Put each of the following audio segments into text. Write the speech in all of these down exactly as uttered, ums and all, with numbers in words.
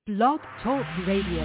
Blog Talk Radio.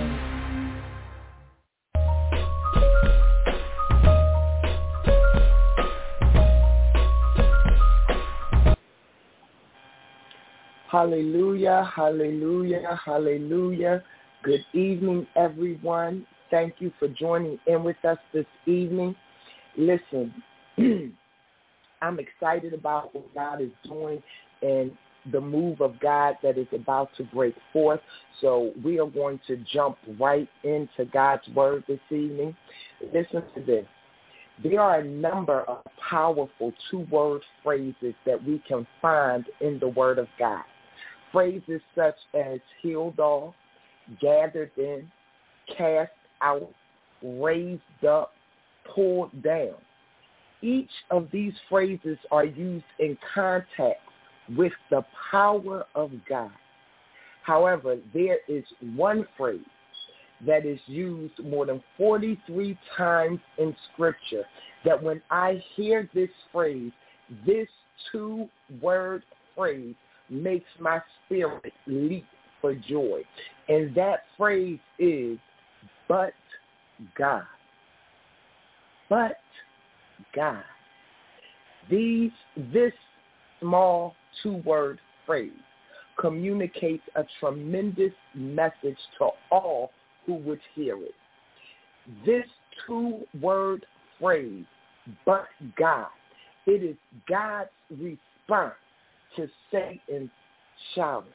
Hallelujah, hallelujah, hallelujah. Good evening, everyone. Thank you for joining in with us this evening. Listen, I'm excited about what God is doing and the move of God that is about to break forth. So we are going to jump right into God's word this evening. Listen to this. There are a number of powerful two-word phrases that we can find in the word of God. Phrases such as healed off, gathered in, cast out, raised up, pulled down. Each of these phrases are used in context with the power of God. However, there is one phrase that is used more than forty-three times in Scripture that when I hear this phrase, this two-word phrase makes my spirit leap for joy. And that phrase is, but God. But God. These, this small two-word phrase communicates a tremendous message to all who would hear it. This two-word phrase, but God, it is God's response to Satan's challenge.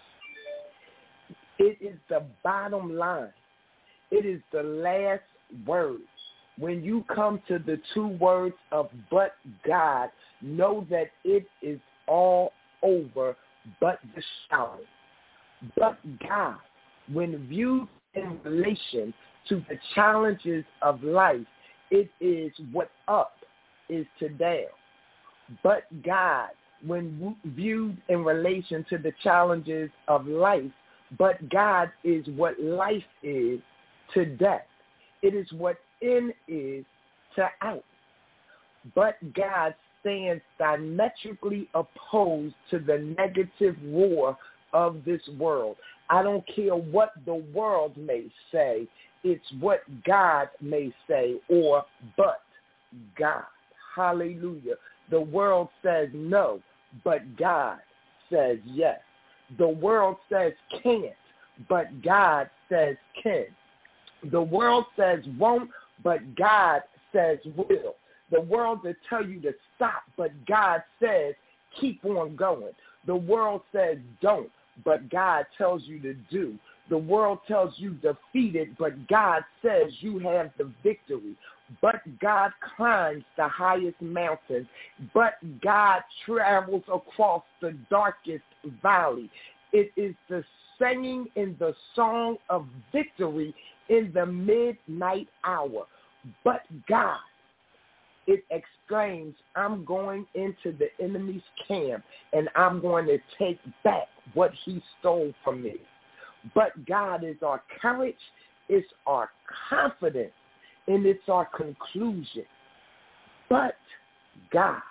It is the bottom line. It is the last word. When you come to the two words of but God, know that it is all over but the challenge. But God, when viewed in relation to the challenges of life, it is what up is to down. But God, when viewed in relation to the challenges of life, but God is what life is to death. It is what in is to out. But God stands diametrically opposed to the negative roar of this world. I don't care what the world may say. It's what God may say, or but God. Hallelujah. The world says no, but God says yes. The world says can't, but God says can. The world says won't, but God says will. The world will tell you to stop, but God says keep on going. The world says don't, but God tells you to do. The world tells you defeated, but God says you have the victory. But God climbs the highest mountain. But God travels across the darkest valley. It is the singing in the song of victory in the midnight hour. But God, it exclaims, I'm going into the enemy's camp and I'm going to take back what he stole from me. But God is our courage, it's our confidence, and it's our conclusion. But God,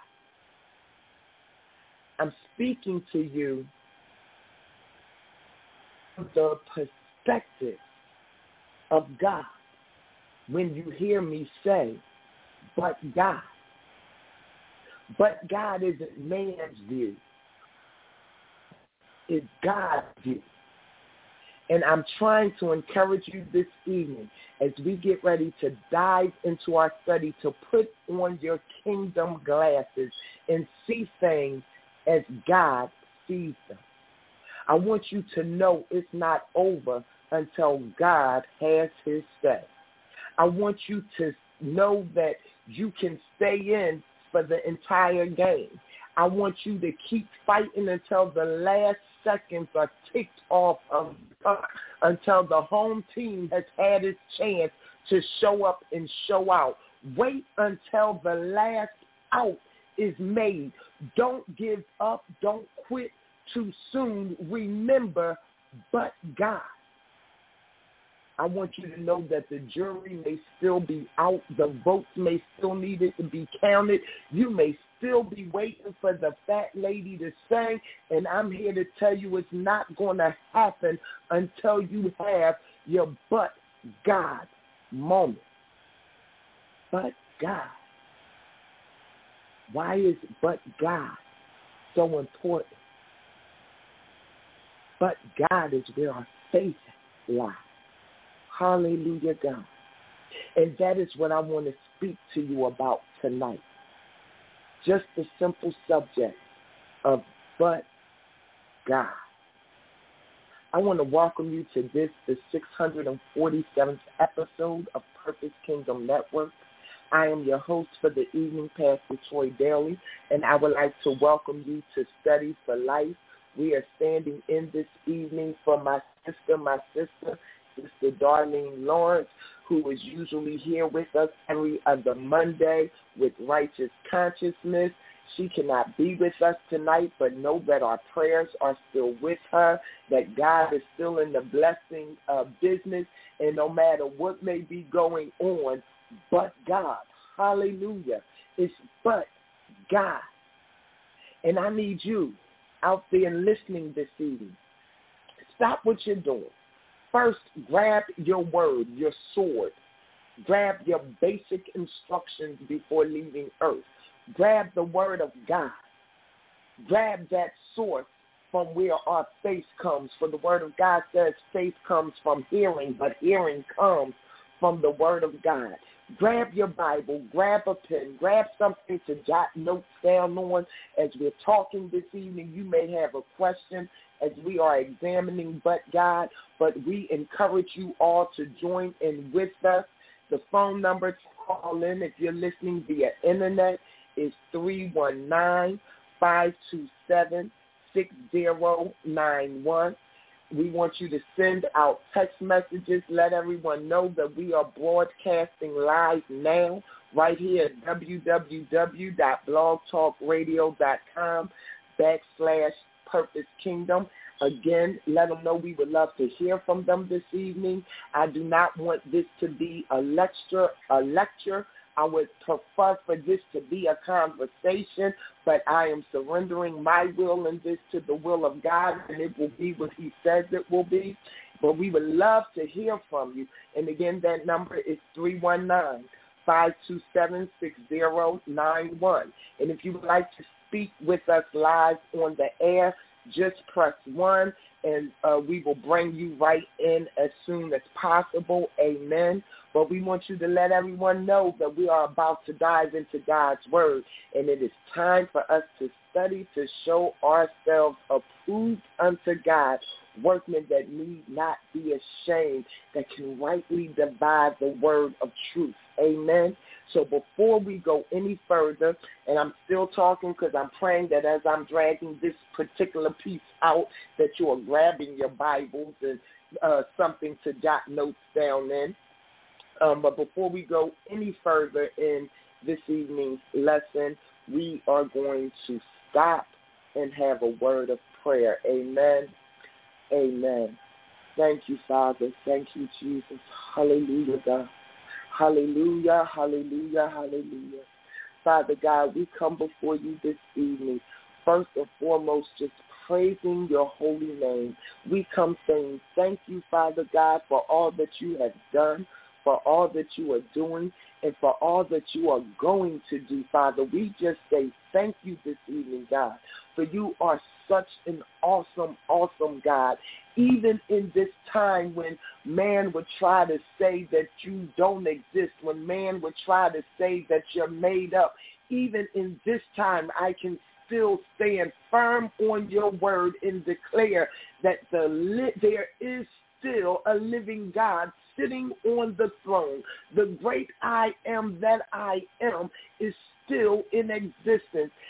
I'm speaking to you from the perspective of God when you hear me say, but God. But God isn't man's view. It's God's view. And I'm trying to encourage you this evening as we get ready to dive into our study to put on your kingdom glasses and see things as God sees them. I want you to know it's not over until God has his say. I want you to know that you can stay in for the entire game. I want you to keep fighting until the last seconds are ticked off of uh, until the home team has had its chance to show up and show out. Wait until the last out is made. Don't give up. Don't quit too soon. Remember, but God. I want you to know that the jury may still be out. The votes may still need it to be counted. You may still be waiting for the fat lady to sing, and I'm here to tell you it's not going to happen until you have your but God moment. But God. Why is but God so important? But God is where our faith lies. Hallelujah, God. And that is what I want to speak to you about tonight. Just the simple subject of but God. I want to welcome you to this, the six hundred forty-seventh episode of Purpose Kingdom Network. I am your host for the evening, Pastor Troy Daly, and I would like to welcome you to Study for Life. We are standing in this evening for my sister, my sister, Sister Darlene Lawrence, who is usually here with us every other Monday with Righteous Consciousness. She cannot be with us tonight, but know that our prayers are still with her, that God is still in the blessing uh, business, and no matter what may be going on, but God, hallelujah, it's but God. And I need you out there listening this evening. Stop what you're doing. First, grab your word, your sword. Grab your basic instructions before leaving earth. Grab the word of God. Grab that source from where our faith comes. For the word of God says faith comes from hearing, but hearing comes from the word of God. Grab your Bible, grab a pen, grab something to jot notes down on. As we're talking this evening, you may have a question as we are examining but God, but we encourage you all to join in with us. The phone number to call in if you're listening via internet is three one nine, five two seven, six zero nine one. We want you to send out text messages. Let everyone know that we are broadcasting live now right here at www.blogtalkradio.com backslash Purpose Kingdom. Again, let them know we would love to hear from them this evening. I do not want this to be a lecture, a lecture. I would prefer for this to be a conversation, but I am surrendering my will in this to the will of God, and it will be what he says it will be. But we would love to hear from you. And again, that number is three one nine, five two seven, six zero nine one. And if you would like to speak with us live on the air, just press one, and uh, we will bring you right in as soon as possible. Amen. But we want you to let everyone know that we are about to dive into God's word, and it is time for us to study to show ourselves approved unto God, workmen that need not be ashamed, that can rightly divide the word of truth. Amen. So before we go any further, and I'm still talking because I'm praying that as I'm dragging this particular piece out, that you are grabbing your Bibles and uh, something to jot notes down in. Um, but before we go any further in this evening's lesson, we are going to stop and have a word of prayer. Amen. Amen. Thank you, Father. Thank you, Jesus. Hallelujah, God. Hallelujah, hallelujah, hallelujah. Father God, we come before you this evening, first and foremost, just praising your holy name. We come saying thank you, Father God, for all that you have done, for all that you are doing, and for all that you are going to do, Father. We just say thank you this evening, God, for you are such an awesome, awesome God. Even in this time when man would try to say that you don't exist, when man would try to say that you're made up, even in this time I can still stand firm on your word and declare that the li- there is still a living God sitting on the throne. The great I am that I am is still in existence.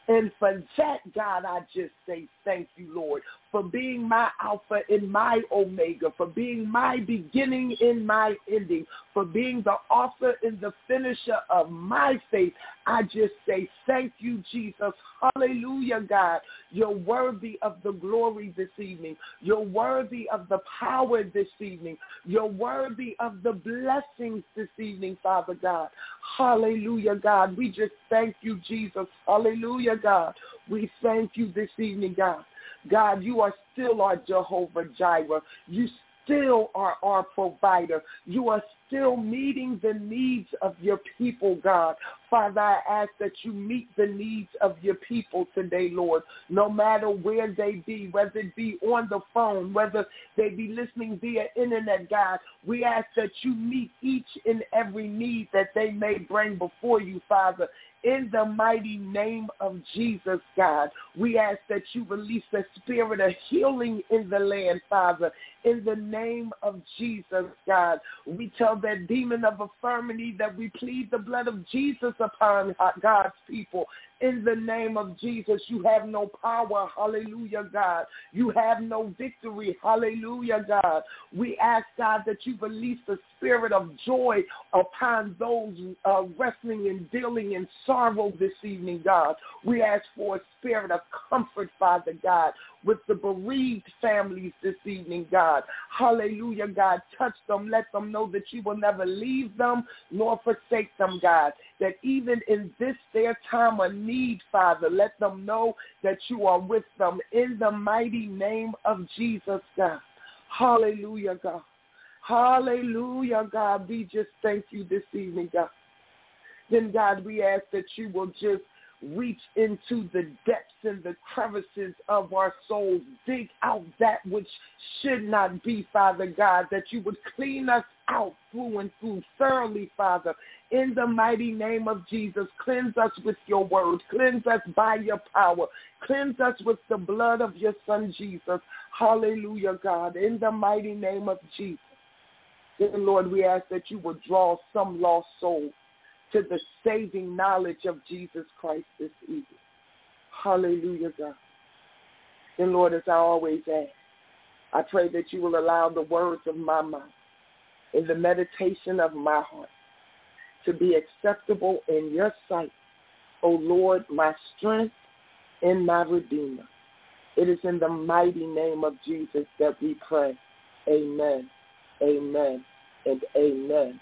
And for that, God, I just say thank you, Lord, for being my Alpha and my Omega, for being my beginning and my ending, for being the author and the finisher of my faith. I just say thank you, Jesus. Hallelujah, God. You're worthy of the glory this evening. You're worthy of the power this evening. You're worthy of the blessings this evening, Father God. Hallelujah, God. We just thank you, Jesus. Hallelujah, God. We thank you this evening, God. God, you are still our Jehovah Jireh. You still are our provider. You are still meeting the needs of your people, God. Father, I ask that you meet the needs of your people today, Lord, no matter where they be, whether it be on the phone, whether they be listening via internet, God. We ask that you meet each and every need that they may bring before you, Father. In the mighty name of Jesus, God, we ask that you release the spirit of healing in the land, Father. In the name of Jesus, God, we tell that demon of infirmity that we plead the blood of Jesus upon God's people. In the name of Jesus, you have no power. Hallelujah, God. You have no victory. Hallelujah, God. We ask, God, that you release the spirit of joy upon those uh, wrestling and dealing in sorrow this evening, God. We ask for a spirit of comfort, Father God, with the bereaved families this evening, God. Hallelujah, God. Touch them. Let them know that you will never leave them nor forsake them, God. That even in this their time of need, Father, let them know that you are with them in the mighty name of Jesus, God. Hallelujah, God. Hallelujah, God. We just thank you this evening, God. Then, God, we ask that you will just reach into the depths and the crevices of our souls. Dig out that which should not be, Father God, that you would clean us out through and through thoroughly, Father. In the mighty name of Jesus, cleanse us with your word. Cleanse us by your power. Cleanse us with the blood of your Son, Jesus. Hallelujah, God. In the mighty name of Jesus. Then, Lord, we ask that you would draw some lost soul to the saving knowledge of Jesus Christ this evening. Hallelujah, God. And Lord, as I always ask, I pray that you will allow the words of my mouth and the meditation of my heart to be acceptable in your sight, O Lord, my strength and my Redeemer. It is in the mighty name of Jesus that we pray. Amen, amen, and amen.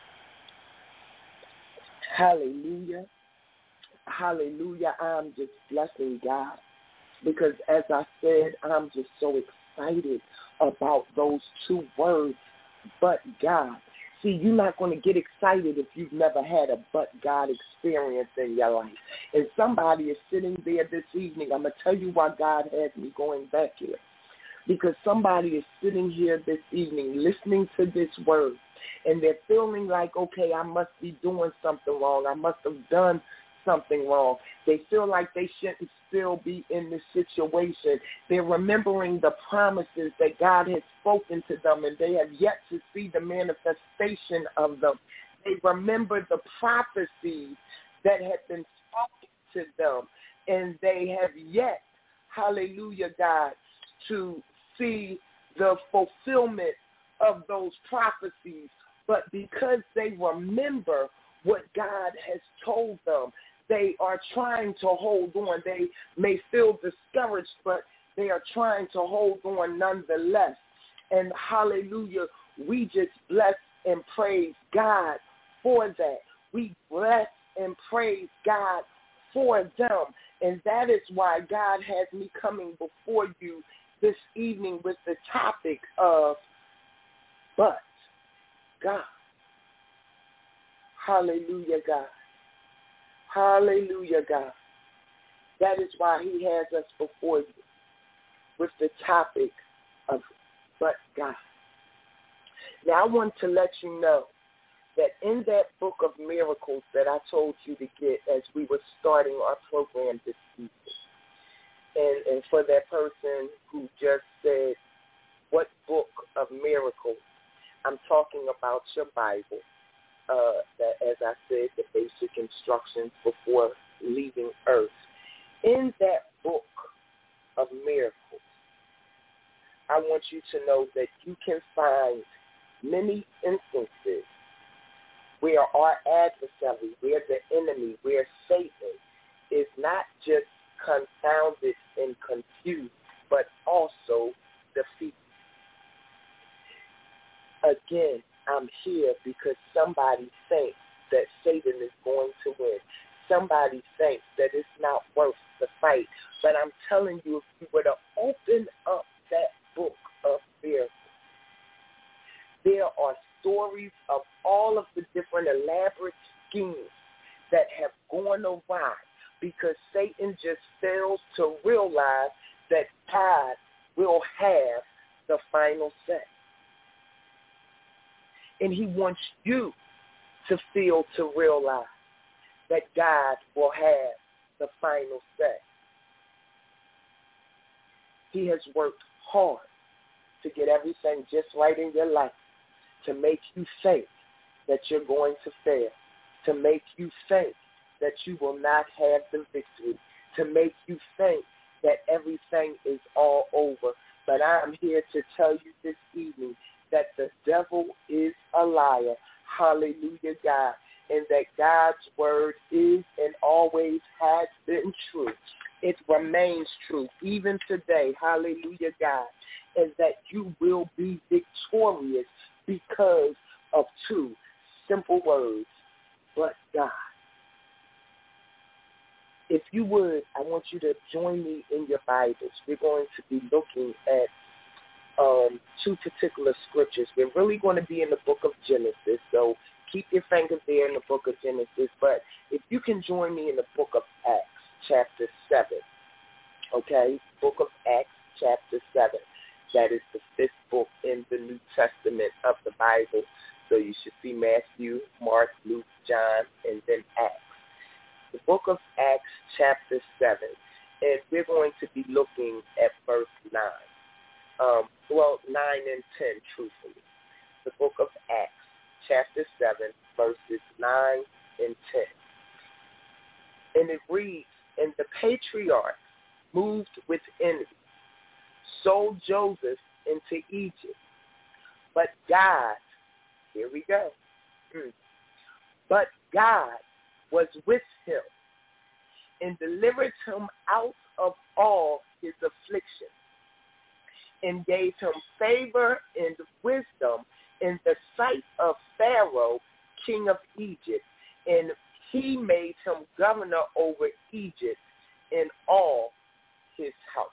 Hallelujah. Hallelujah. I'm just blessing God because, as I said, I'm just so excited about those two words, but God. See, you're not going to get excited if you've never had a but God experience in your life. And somebody is sitting there this evening. I'm going to tell you why God has me going back here. Because somebody is sitting here this evening listening to this word, and they're feeling like, okay, I must be doing something wrong. I must have done something wrong. They feel like they shouldn't still be in this situation. They're remembering the promises that God has spoken to them, and they have yet to see the manifestation of them. They remember the prophecies that have been spoken to them, and they have yet, hallelujah, God, to see the fulfillment of those prophecies. But because they remember what God has told them, they are trying to hold on. They may feel discouraged, but they are trying to hold on nonetheless. And hallelujah, we just bless and praise God for that. We bless and praise God for them. And that is why God has me coming before you this evening with the topic of but God. Hallelujah, God. Hallelujah, God. That is why he has us before you with the topic of but God. Now, I want to let you know that in that book of miracles that I told you to get as we were starting our program this evening, and, and for that person who just said, what book of miracles? I'm talking about your Bible. Uh, that, as I said, the basic instructions before leaving earth. In that book of miracles, I want you to know that you can find many instances where our adversary, where the enemy, where Satan is not just confounded and confused, but also defeated. Again, I'm here because somebody thinks that Satan is going to win. Somebody thinks that it's not worth the fight. But I'm telling you, if you were to open up that book of miracles, there are stories of all of the different elaborate schemes that have gone awry because Satan just fails to realize that God will have the final say. And he wants you to feel, to realize that God will have the final say. He has worked hard to get everything just right in your life, to make you think that you're going to fail, to make you think that you will not have the victory, to make you think that everything is all over. But I'm here to tell you this evening that the devil is a liar. Hallelujah, God. And that God's word is and always has been true. It remains true even today. Hallelujah, God. And that you will be victorious because of two simple words, but God. If you would, I want you to join me in your Bibles. We're going to be looking at um, two particular scriptures. We're really going to be in the book of Genesis, so keep your finger there in the book of Genesis. But if you can join me in the book of Acts, chapter seven, okay? Book of Acts, chapter seven. That is the fifth book in the New Testament of the Bible. So you should see Matthew, Mark, Luke, John, and then Acts. The book of Acts, chapter seven. And we're going to be looking at verse nine. Um, well, nine and ten, truthfully. The book of Acts, chapter seven, verses nine and ten. And it reads, and the patriarchs, moved with envy, sold Joseph into Egypt. But God, here we go, mm, but God was with him and delivered him out of all his affliction and gave him favor and wisdom in the sight of Pharaoh, king of Egypt, and he made him governor over Egypt in all his house.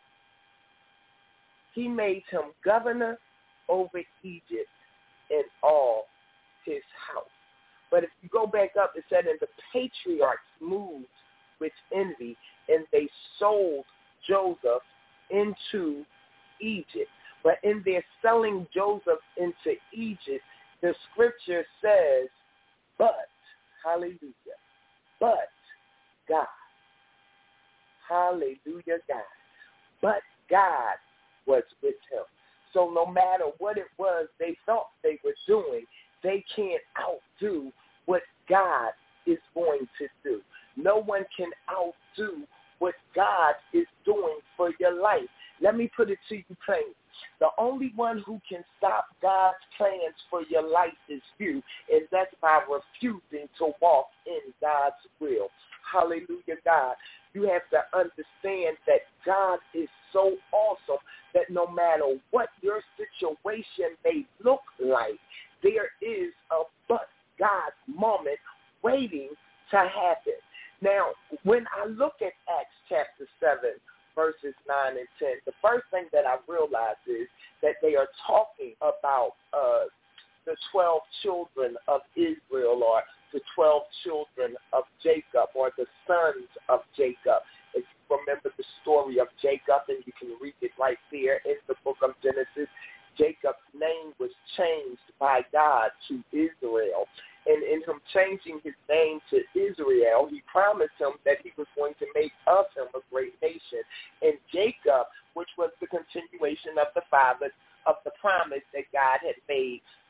He made him governor over Egypt in all his house. But if you go back up, it said, and the patriarchs moved with envy, and they sold Joseph into Egypt. But in their selling Joseph into Egypt, the scripture says, but, hallelujah, but God, hallelujah, God, but God was with him. So no matter what it was they thought they were doing, they can't outdo what God is going to do. No one can outdo what God is doing for your life. Let me put it to you plain. The only one who can stop God's plans for your life is you, and that's by refusing to walk in God's will. Hallelujah, God. You have to understand that God is so awesome that no matter what your situation may look like, there is a but God moment waiting to happen. Now, when I look at Acts chapter seven, verses nine and ten, the first thing that I realize is that they are talking about uh, the twelve children of Israel, or the twelve children of Jacob, or the sons of Jacob. If you remember the story of Jacob, and you can read it right there in the book of Genesis, Jacob's name was changed by God to Israel. And in him changing his name to Israel, he promised him that he was going to make of him a great nation. And Jacob, which was the continuation of the father, of the promise that God had made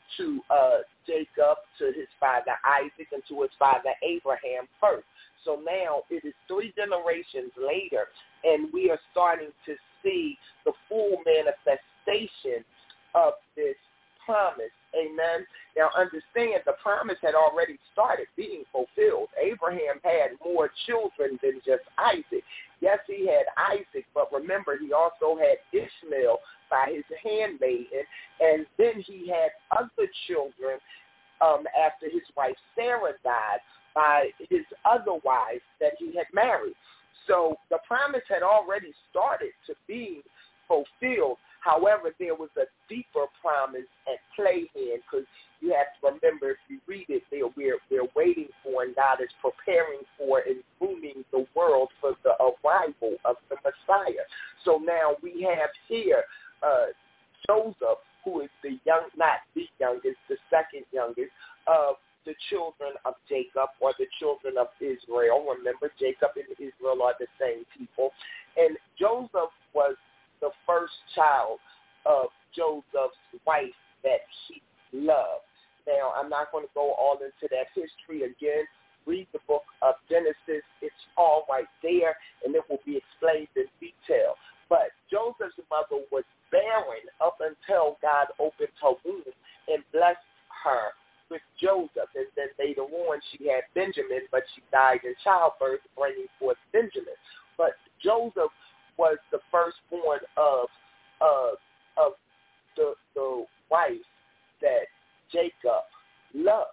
to uh, Jacob, to his father Isaac, and to his father Abraham first. So now it is three generations later, and we are starting to see the full manifestation of this promise. Amen. Now understand, the promise had already started being fulfilled. Abraham had more children than just Isaac. Yes, he had Isaac, but remember, he also had Ishmael by his handmaiden, and then he had other children um, after his wife Sarah died by his other wives that he had married. So the promise had already started to be fulfilled. However, there was a deeper promise at play here, because you have to remember, if you read it, they're, we're, we're waiting for, and God is preparing for and grooming the world for the arrival of the Messiah. So now we have here uh, Joseph, who is the young, not the youngest, the second youngest of the children of Jacob, or the children of Israel. Remember, Jacob and Israel are the same people. And Joseph was the first child of Joseph's wife that he loved. Now, I'm not going to go all into that history again. Read the book of Genesis. It's all right there, and it will be explained in detail. But Joseph's mother was barren up until God opened her womb and blessed her with Joseph. And then later on, she had Benjamin, but she died in childbirth, bringing forth Benjamin. But Joseph was the firstborn of uh, of the, the wife that Jacob loved.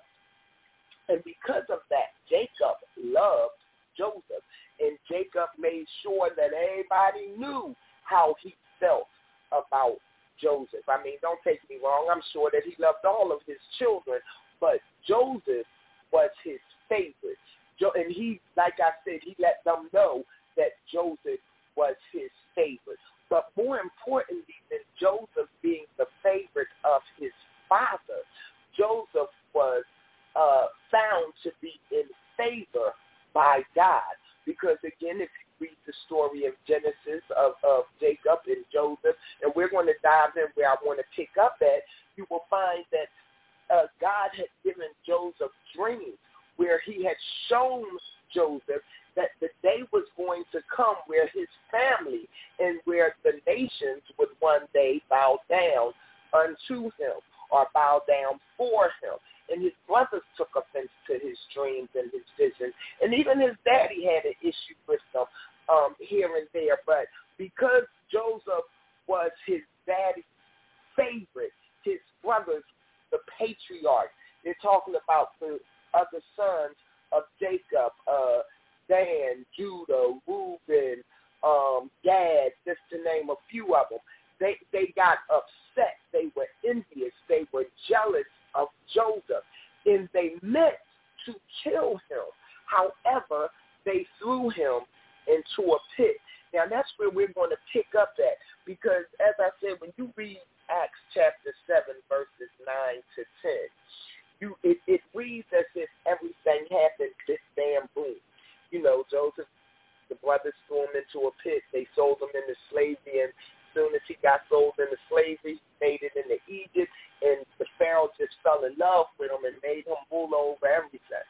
And because of that, Jacob loved Joseph. And Jacob made sure that everybody knew how he felt about Joseph. I mean, don't take me wrong. I'm sure that he loved all of his children, but Joseph was his favorite. And he, like I said, he let them know that Joseph was his favorite. But more importantly than Joseph being the favorite of his father, Joseph was uh, found to be in favor by God. Because, again, if you read the story of Genesis of, of Jacob and Joseph, and we're going to dive in where I want to pick up at, you will find that uh, God had given Joseph dreams where he had shown Joseph that the day was going to come where his family and where the nations would one day bow down unto him or bow down for him. And his brothers took offense to his dreams and his vision. And even his daddy had an issue with them um, here and there. But because Joseph was his daddy's favorite, his brothers, the patriarchs, they're talking about the other sons of Jacob, uh, Dan, Judah, Reuben, um, Gad, just to name a few of them. They they got upset. They were envious. They were jealous of Joseph, and they meant to kill him. However, they threw him into a pit. Now, that's where we're going to pick up at, because, as I said, when you read Acts chapter seven, verses nine to ten, you it, it reads as if everything happened this damn boom. You know, Joseph, the brothers threw him into a pit. They sold him into slavery, and as soon as he got sold into slavery, he made it into Egypt, and the Pharaoh just fell in love with him and made him rule over everything.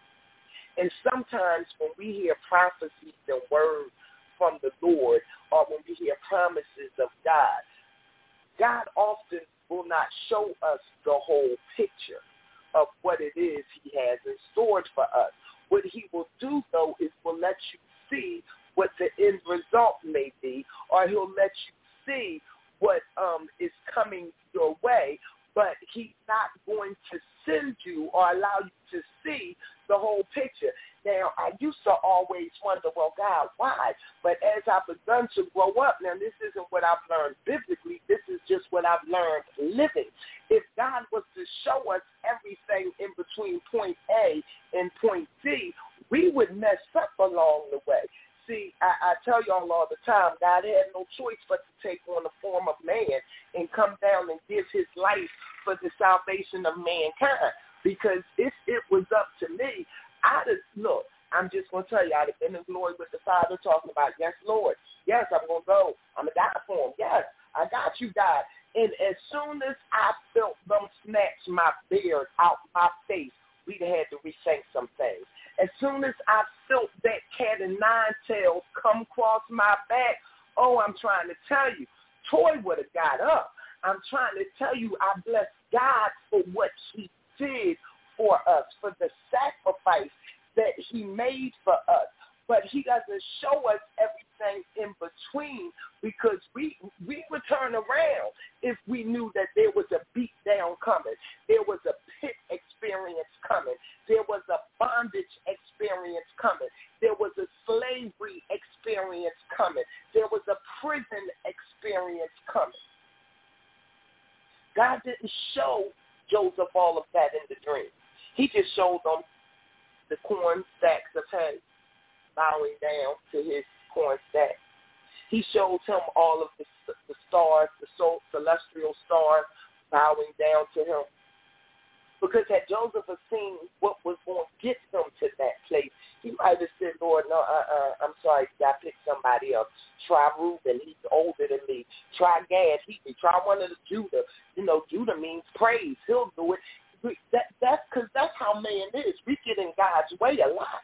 And sometimes when we hear prophecies and words from the Lord, or when we hear promises of God, God often will not show us the whole picture of what it is he has in store for us. What he will do, though, is will let you see what the end result may be, or he'll let you see what um, is coming your way, but he's not going to send you or allow you to see the whole picture. Now, I used to always wonder, well, God, why? But as I've begun to grow up, now this isn't what I've learned biblically. This is just what I've learned living. If God was to show us everything in between point A and point C, we would mess up along the way. See, I, I tell y'all all the time, God had no choice but to take on the form of man and come down and give his life for the salvation of mankind. Because if it was up to me, I'd have, look, I'm just going to tell you, I'd have been in glory with the Father talking about, yes, Lord, yes, I'm going to go. I'm going to die for him. Yes, I got you, God. And as soon as I felt them snatch my beard out my face, we'd have had to rethink some things. As soon as I felt that cat and nine tails come across my back, oh, I'm trying to tell you, Toy would have got up. I'm trying to tell you, I bless God for what he did for us, for the sacrifice that he made for us. But he doesn't show us everything in between, because we we would turn around if we knew that there was a beat down coming, there was a pit experience coming, there was a bondage experience coming, there was a slavery experience coming, there was a prison experience coming. God didn't show Joseph all of that in the dream. He just showed them the corn stacks of hay bowing down to his corn stack. He showed him all of the, the stars, the celestial stars bowing down to him. Because had Joseph had seen what was going to get him to that place, he might have said, Lord, no, uh-uh, I'm sorry, you got to pick somebody else. Try Reuben, he's older than me. Try Gad, he can. Try one of the Judah. You know, Judah means praise. He'll do it. That, that's because that's how man is. We get in God's way a lot.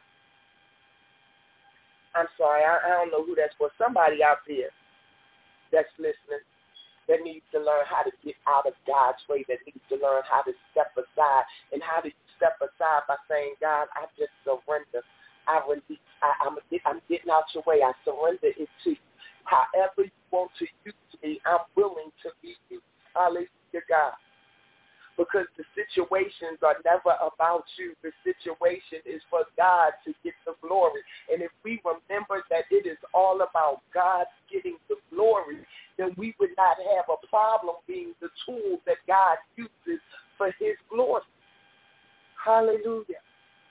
I'm sorry, I, I don't know who that's for. Somebody out there that's listening that needs to learn how to get out of God's way, that needs to learn how to step aside. And how do you step aside? By saying, God, I just surrender. I release. I, I'm, I'm getting out your way. I surrender it to you. However you want to use me, I'm willing to be used. Hallelujah, God. Because the situations are never about you. The situation is for God to get the glory. And if we remember that it is all about God getting the glory, then we would not have a problem being the tool that God uses for his glory. Hallelujah.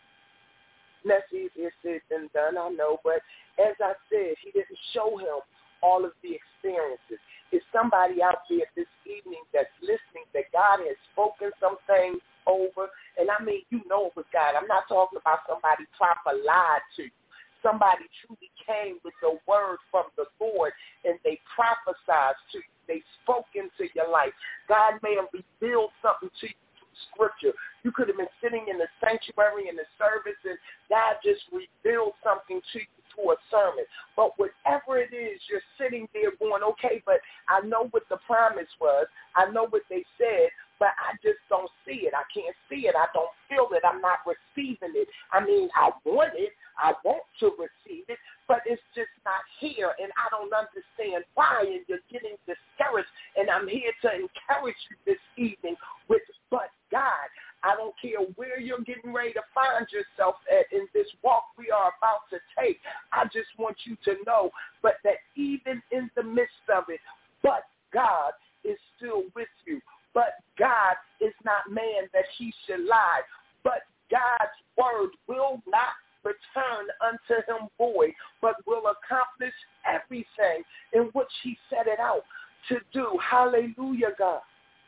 That's easier said than done, I know. But as I said, he didn't show him all of the experiences. Is somebody out there this evening that's listening that God has spoken some things over? And I mean, you know it was God. I'm not talking about somebody proper lied to you. Somebody truly came with the word from the Lord and they prophesied to you. They spoke into your life. God may have revealed something to you through scripture. You could have been sitting in the sanctuary in the service and God just revealed something to you through a sermon. But whatever it is, you're sitting there going, okay, but I know what the promise was. I know what they said, but I just don't see it. I can't see it. I don't feel it. I'm not receiving it. I mean, I want it. I want to receive it, but it's just not here, and I don't understand why, and you're getting discouraged, and I'm here to encourage you this evening with, but God, I don't care where you're getting ready to find yourself at in this walk we are about to take. I just want you to know, but that even in the midst of it, but God is still with you. But God is not man that he should lie. But God's word will not return unto him void, but will accomplish everything in which he set it out to do. Hallelujah, God.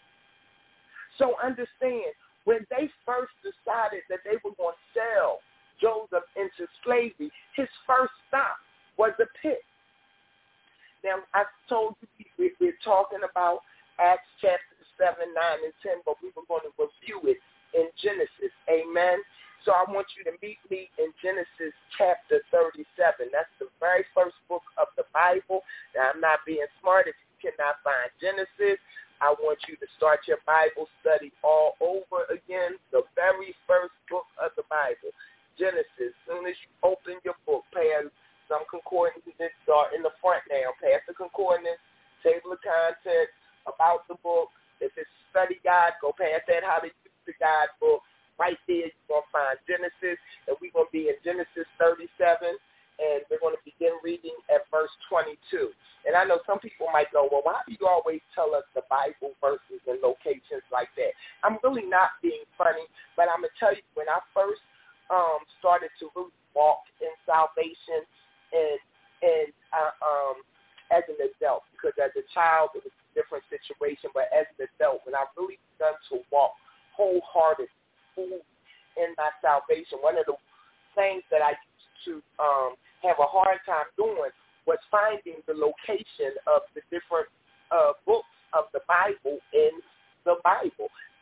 So understand, when they first decided that they were going to sell Joseph into slavery, his first stop was a pit. Now, I told you we're talking about Acts chapter seven, nine, and ten, but we were going to review it in Genesis. Amen. So I want you to meet me in Genesis chapter thirty-seven. That's the very first book of the Bible. Now, I'm not being smart. If you cannot find Genesis, I want you to start your Bible study all over again. The very first book of the Bible, Genesis. As soon as you open your book, pass some concordances that start in the front now. Pass the concordance, table of contents, about the book. If it's study guide, go past that, how to use the guidebook. Right there, you're going to find Genesis, and we're going to be in Genesis thirty-seven, and we're going to begin reading at verse twenty-two. And I know some people might go, well, why do you always tell us the Bible verses and locations like that? I'm really not being funny, but I'm going to tell you, when I first um, started to really walk in salvation and, and uh, um, as an adult, because as a child, it was a different situation, but as an adult, when I really begun to walk wholeheartedly in my salvation, one of the things that I used to um, have a hard time doing was finding the location of the different uh, books of the Bible in the Bible.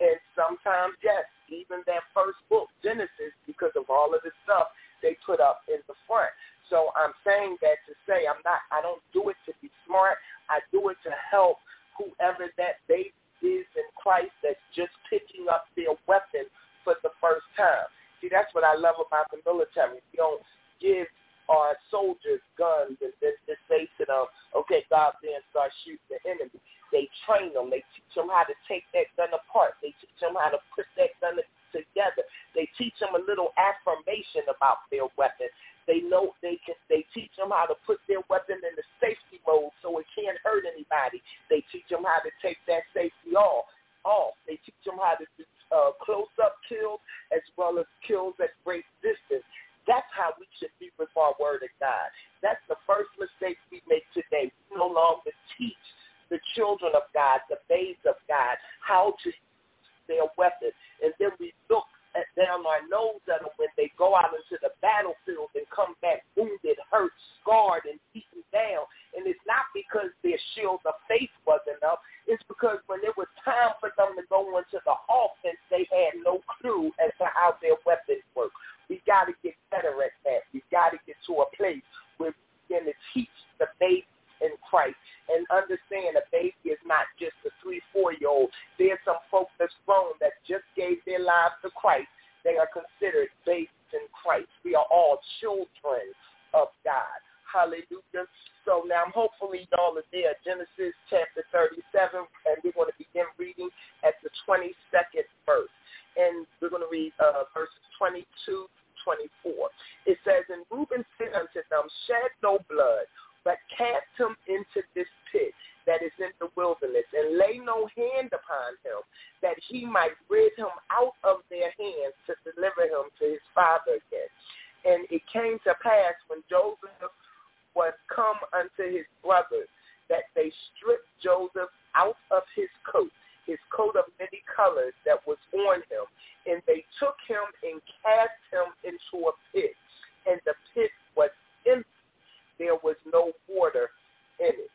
sometimes, yes, even that first book, Genesis, because of all of the stuff they put up in the front. So I'm saying that to say I'm not, I don't do it to be smart. I do it to help whoever that baby is in Christ that's just picking up their weapon for the first time. See, that's what I love about the military. We don't give our soldiers guns and then just say to them, okay, go out there and start shooting the enemy. They train them. They teach them how to take that gun apart. They teach them how to put that gun together. They teach them a little affirmation about their weapon. They know they can. They teach them how to put their weapon in the safety mode so it can't hurt anybody. They teach them how to take that safety off. Off. They teach them how to do uh, close-up kills as well as kills at great distance. That's how we should be with our word of God. That's the first mistake we make today. We no longer teach the children of God, the babes of God, how to use their weapon. And then we look at, down our nose at them when they go out into the battlefield and come back wounded, hurt, scarred, and beaten down. And it's not because their shield of faith wasn't up. It's because when it was time for them to go into the offense, they had no clue as to how their weapons work. We got to get better at that. We got to get to a place where we begin to teach the baby in Christ and understand a baby is not just a three, four-year-old. There's some folks that's grown that just gave their lives to Christ. They are considered babies in Christ. We are all children of God. Hallelujah. So now hopefully y'all are there. Genesis chapter thirty-seven, and we're going to begin reading at the twenty-second verse. And we're going to read uh, verses twenty-two, twenty-four. It says, and Reuben said unto them, shed no blood, but cast him into this pit that is in the wilderness, and lay no hand upon him, that he might rid him out of their hands to deliver him to his father again. And it came to pass when Joseph was come unto his brothers, that they stripped Joseph out of his coat, his coat of many colors that was on him, and they took him and cast him into a pit, and the pit was empty. There was no water in it.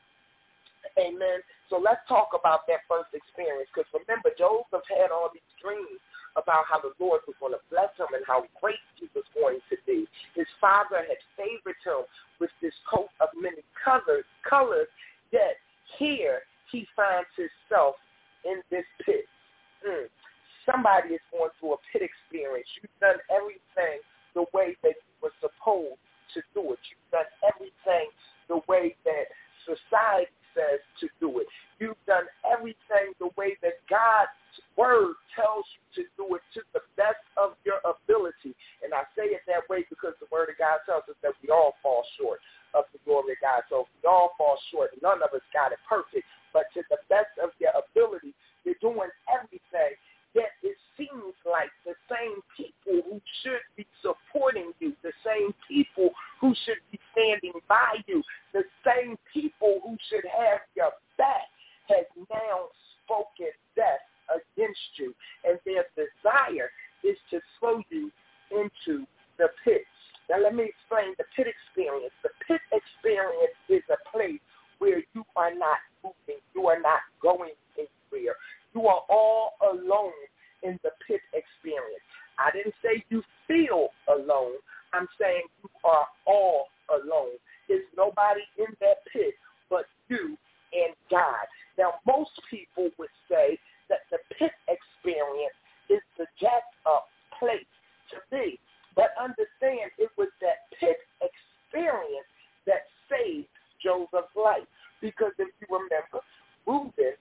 Amen. So let's talk about that first experience, because remember, Joseph had all these dreams about how the Lord was going to bless him and how great he was going to be. His father had favored him with this coat of many colors, colors, yet here he finds himself in this pit. Mm. Somebody is going through a pit experience. You've done everything the way that you were supposed to do it. You've done everything the way that society says to do it. You've done everything the way that God's word tells you to do it to the best of your ability. And I say it that way because the word of God tells us that we all fall short of the glory of God. So if we all fall short, none of us got it perfect. But to the best of your ability, you're doing everything. Yet it seems like the same people who should be supporting you, the same people who should be standing by you, the same people who should have your back has now spoken death against you. And their desire is to throw you into the pit. Now let me explain the pit experience. The pit experience is a place where you are not moving. You are not going anywhere. You are all alone in the pit experience. I didn't say you feel alone. I'm saying you are all alone. There's nobody in that pit but you and God. Now, most people would say that the pit experience is the jacked up place to be. But understand, it was that pit experience that saved Joseph's life. Because if you remember, Reuben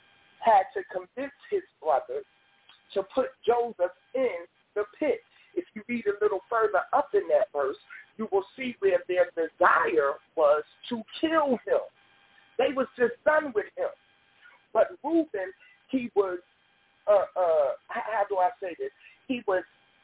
had to convince his brothers to put Joseph in the pit. If you read a little further up in that verse, you will see where their desire was to kill him. They was just done with him. But Reuben, he was, uh, uh, how do I say this? He was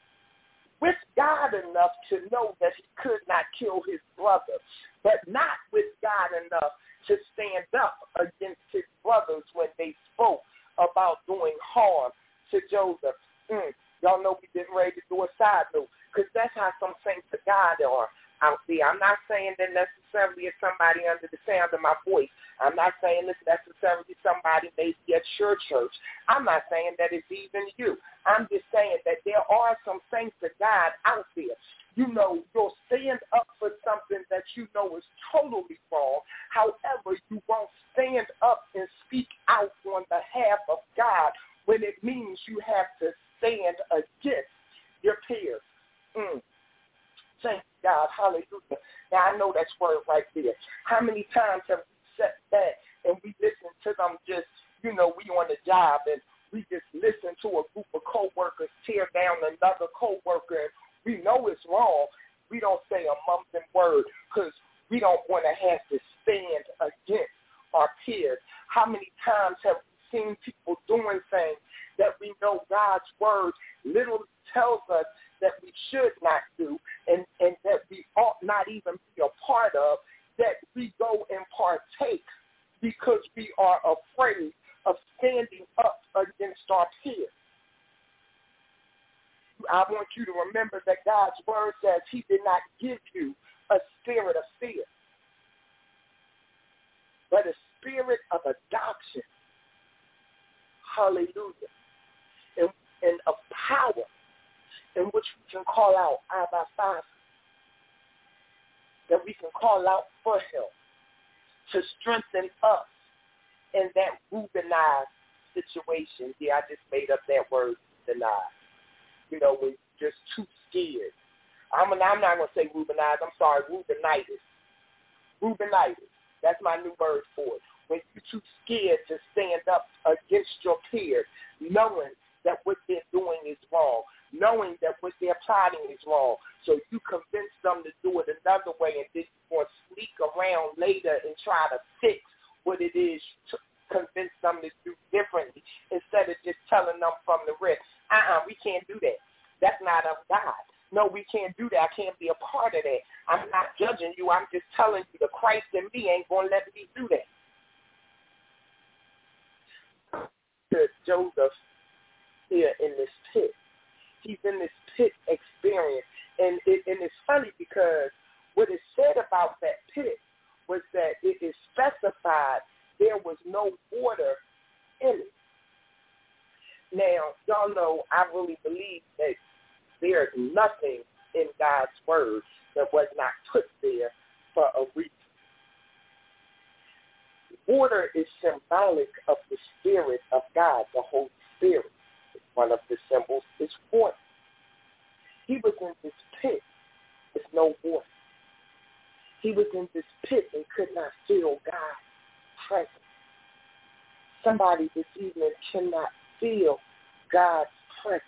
with God enough to know that he could not kill his brother, but not with God enough to stand up against his brothers when they spoke about doing harm to Joseph. Mm. Y'all know we getting ready to do a side note, because that's how some saints of God are. out there. I'm not saying that necessarily it's somebody under the sound of my voice. I'm not saying it's necessarily somebody maybe at your church. I'm not saying that it's even you. I'm just saying that there are some saints of God out there. You know, you'll stand up for something that you know is totally wrong. However, you won't stand up and speak out on behalf of God when it means you have to stand against your peers. Mm. Thank God. Hallelujah. Now, I know that's word right there. How many times have we sat back and we listen to them just, you know, we on the job and we just listen to a group of coworkers tear down another coworker. We know it's wrong. We don't say a mumbling word because we don't want to have to stand against our peers. How many times have we seen people doing things that we know God's word literally tells us that we should not do and, and that we ought not even be a part of, that we go and partake because we are afraid of standing up against our peers? I want you to remember that God's word says he did not give you a spirit of fear, but a spirit of adoption. Hallelujah. And, and of power in which we can call out Abba Father, that we can call out for him to strengthen us in that Reubenized situation. Yeah, I just made up that word, denied. You know, when you're just too scared. I'm, I'm not going to say Reubenized. I'm sorry, Reubenitis. Reubenitis. That's my new word for it. When you're too scared to stand up against your peers, knowing that what they're doing is wrong, knowing that what they're plotting is wrong. So you convince them to do it another way, and then you're going to sneak around later and try to fix what it is to convince them to do differently instead of just telling them from the rip, uh-uh, we can't do that. That's not of God. No, we can't do that. I can't be a part of that. I'm not judging you. I'm just telling you the Christ in me ain't going to let me do that. To Joseph here in this pit. He's in this pit experience. And, it, and it's funny because what is said about that pit was that it is specified there was no water in it. Now, y'all know I really believe that there's nothing in God's word that was not put there for a reason. Water is symbolic of the Spirit of God, the Holy Spirit. One of the symbols is water. He was in this pit with no water. He was in this pit and could not feel God's presence. Somebody this evening cannot feel God's presence.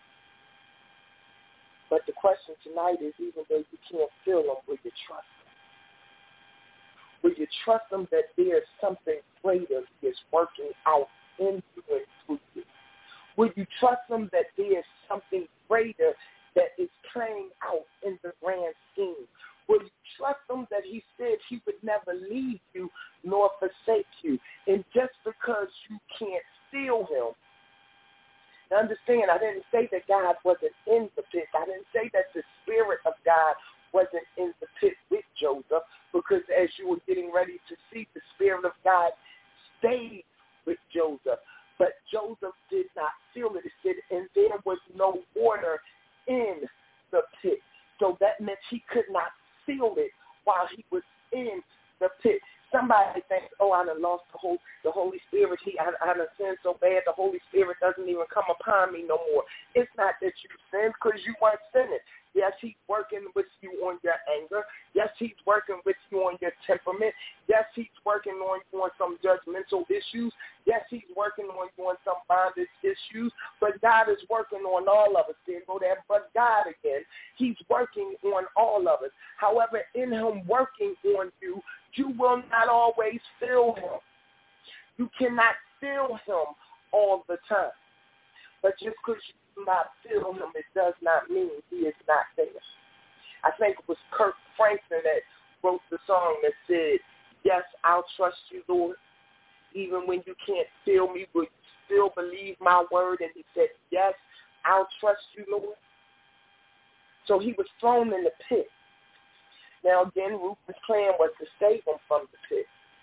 But the question tonight is, even though you can't feel him, will you trust him? Will you trust him that there's something greater he is working out in you and through you? Will you trust him that there's something greater that is playing out in the grand scheme? Will you trust him that he said he would never leave you nor forsake you? And just because you can't feel him, now understand, I didn't say that God wasn't in the pit. I didn't say that the Spirit of God wasn't in the pit with Joseph, because as you were getting ready to see, the Spirit of God stayed with Joseph. But Joseph did not feel it. It said, and there was no water in the pit. So that meant he could not feel it while he was in the pit. Somebody thinks, oh, I done lost the whole, the Holy Spirit. He, I, I done sinned so bad, the Holy Spirit doesn't even come upon me no more. It's not that you sinned, because you weren't sinning. Yes, he's working with you on your anger. Yes, he's working with you on your temperament. Yes, he's working on you on some judgmental issues. Yes, he's working on you on some bondage issues. But God is working on all of us. Then go there, but God again. He's working on all of us. However, in him working on you, you will not always feel him. You cannot feel him all the time. But just because you do not feel him, it does not mean he is not there. I think it was Kirk Franklin that wrote the song that said, yes, I'll trust you, Lord. Even when you can't feel me, will you still believe my word? And he said, yes, I'll trust you, Lord. So he was thrown in the pit. Now, again, Rufus' plan was to save him from the pit.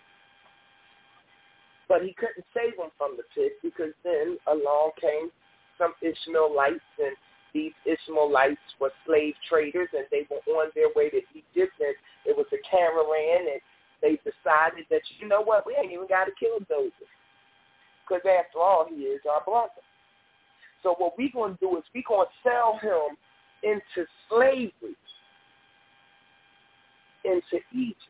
But he couldn't save him from the pit because then along came some Ishmaelites, and these Ishmaelites were slave traders, and they were on their way to Egypt, and it was a caravan, and they decided that, you know what, we ain't even got to kill Joseph because after all, he is our brother. So what we're going to do is we're going to sell him into slavery, into Egypt.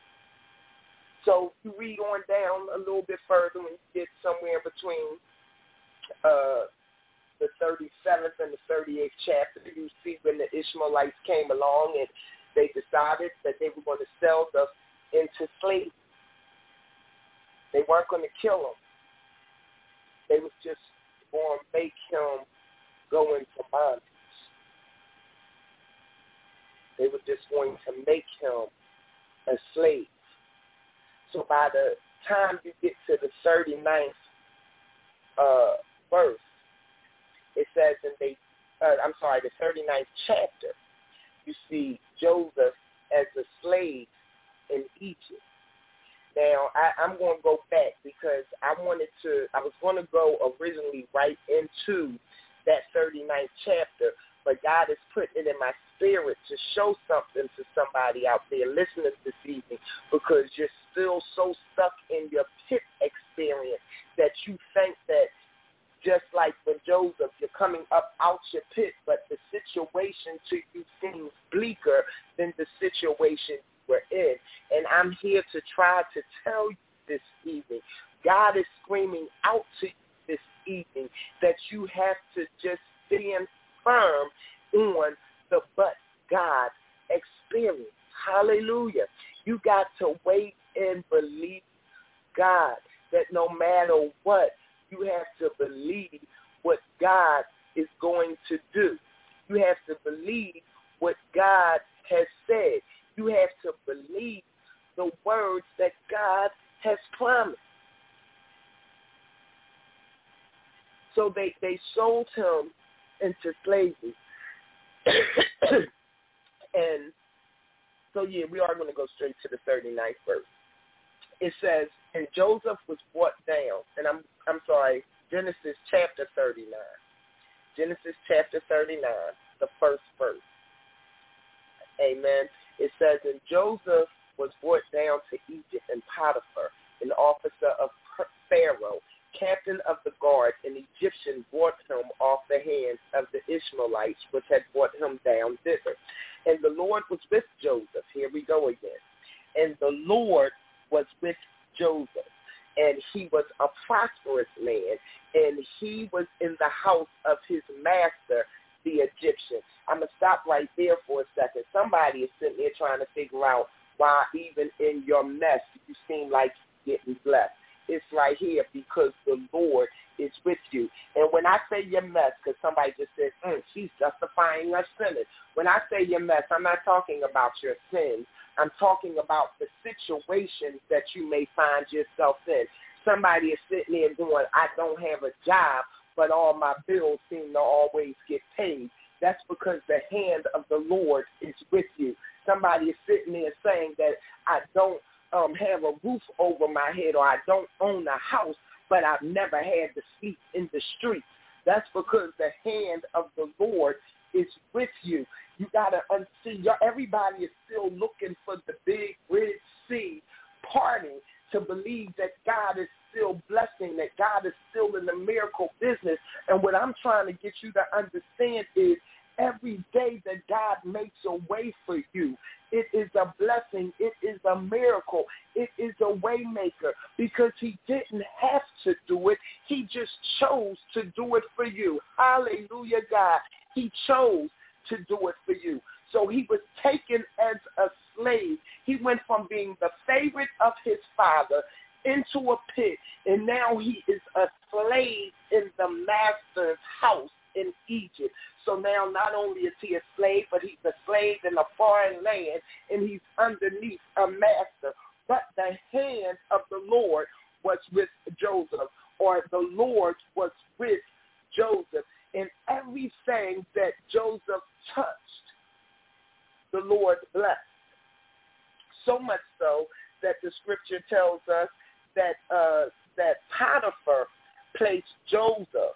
So you read on down a little bit further when you get somewhere between uh, the thirty-seventh and the thirty-eighth chapter, you see when the Ishmaelites came along and they decided that they were going to sell them into slavery. They weren't going to kill him. They was just going to make him go into bondage. They were just going to make him a slave. So by the time you get to the thirty-ninth uh, verse, it says in the, uh, I'm sorry, the thirty-ninth chapter, you see Joseph as a slave in Egypt. Now, I, I'm going to go back because I wanted to, I was going to go originally right into that thirty-ninth chapter, but God has put it in my spirit to show something to somebody out there listening this evening, because you're still so stuck in your pit experience that you think that just like when Joseph, you're coming up out your pit, but the situation to you seems bleaker than the situation we're in. And I'm here to try to tell you this evening, God is screaming out to you this evening that you have to just stand firm on the but God experience. Hallelujah. You got to wait and believe God, that no matter what, you have to believe what God is going to do. You have to believe what God has said. You have to believe the words that God has promised. So they, they sold him into slavery. And so, yeah, we are going to go straight to the thirty-ninth verse. It says, and Joseph was brought down, and I'm I'm sorry, Genesis chapter thirty-nine. Genesis chapter thirty-nine, the first verse. Amen. It says, and Joseph was brought down to Egypt, and Potiphar, an officer of Pharaoh, captain of the guard, an Egyptian, brought him off the hands of the Ishmaelites, which had brought him down thither. And the Lord was with Joseph. Here we go again. And the Lord was with Joseph, and he was a prosperous man, and he was in the house of his master, the Egyptian. I'm going to stop right there for a second. Somebody is sitting there trying to figure out why even in your mess you seem like you're getting blessed. It's right here because the Lord is with you. And when I say your mess, because somebody just said, mm, she's justifying her sin. When I say your mess, I'm not talking about your sins. I'm talking about the situations that you may find yourself in. Somebody is sitting there going, I don't have a job, but all my bills seem to always get paid. That's because the hand of the Lord is with you. Somebody is sitting there saying that I don't um, have a roof over my head, or I don't own a house, but I've never had to sleep in the streets. That's because the hand of the Lord is with you. You got to see, everybody is still looking for the big Red Sea parting to believe that God is still blessing, that God is still in the miracle business. And what I'm trying to get you to understand is every day that God makes a way for you, it is a blessing. It is a miracle. It is a way maker, because he didn't have to do it. He just chose to do it for you. Hallelujah, God. He chose to do it for you. So he was taken as a slave. He went from being the favorite of his father into a pit, and now he is a slave in the master's house in Egypt. So now not only is he a slave, but he's a slave in a foreign land, and he's underneath a master. But the hand of the Lord was with Joseph, or the Lord was with Joseph. And everything that Joseph touched, the Lord blessed. So much so that the scripture tells us that uh, that Potiphar placed Joseph.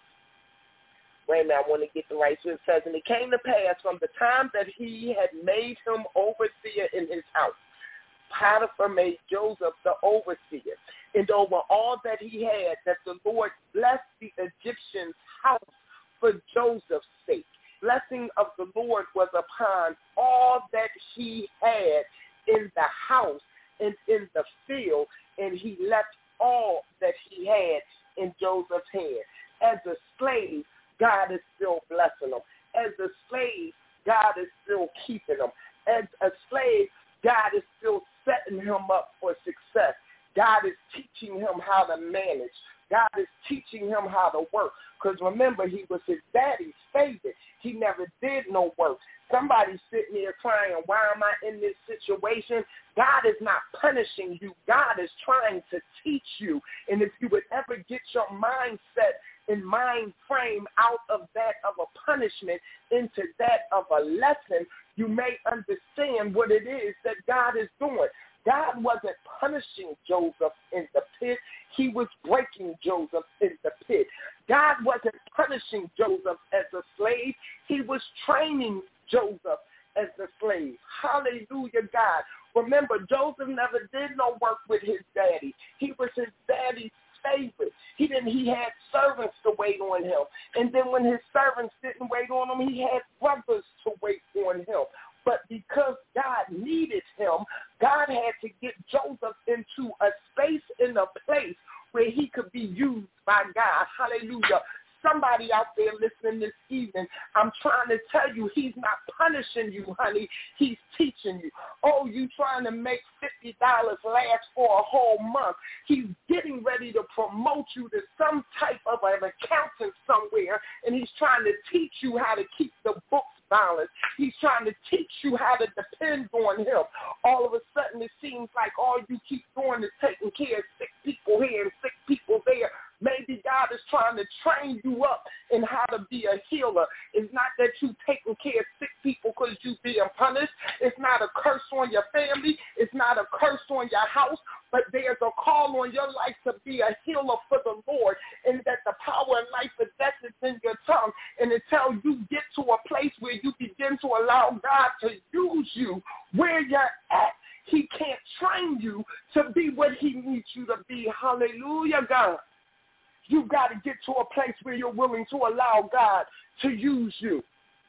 Wait a minute, I want to get the right. So it says, and it came to pass from the time that he had made him overseer in his house, Potiphar made Joseph the overseer, and over all that he had, that the Lord blessed the Egyptian's house for Joseph's sake. Blessing of the Lord was upon all that he had in the house and in the field, and he left all that he had in Joseph's hand. As a slave, God is still blessing him. As a slave, God is still keeping him. As a slave, God is still setting him up for success. God is teaching him how to manage. God is teaching him how to work. Because remember, he was his daddy's favorite. He never did no work. Somebody's sitting here crying, why am I in this situation? God is not punishing you. God is trying to teach you. And if you would ever get your mindset and mind frame out of that of a punishment into that of a lesson, you may understand what it is that God is doing. God wasn't punishing Joseph in the pit. He was breaking Joseph in the pit. God wasn't punishing Joseph as a slave. He was training Joseph as a slave. Hallelujah, God. Remember, Joseph never did no work with his daddy. He was his daddy's favorite. He didn't. He had servants to wait on him. And then when his servants didn't wait on him, he had brothers to wait on him. But because God needed him, God had to get Joseph into a space, in a place where he could be used by God. Hallelujah. Somebody out there listening this evening, I'm trying to tell you, he's not punishing you, honey. He's teaching you. Oh, you trying to make fifty dollars last for a whole month. He's getting ready to promote you to some type of an accountant somewhere, and he's trying to teach you how to keep the books balanced. He's trying to teach you how to depend on him. All of a sudden, it seems like all you keep doing is taking care of sick people here and sick people there. Maybe God is trying to train you up in how to be a healer. It's not that you taking care of sick people because you being punished. It's not a curse on your family. It's not a curse on your house. But there's a call on your life to be a healer for the Lord, and that the power and life and death is in your tongue. And until you get to a place where you begin to allow God to use you where you're at, he can't train you to be what he needs you to be. Hallelujah, God. You've got to get to a place where you're willing to allow God to use you.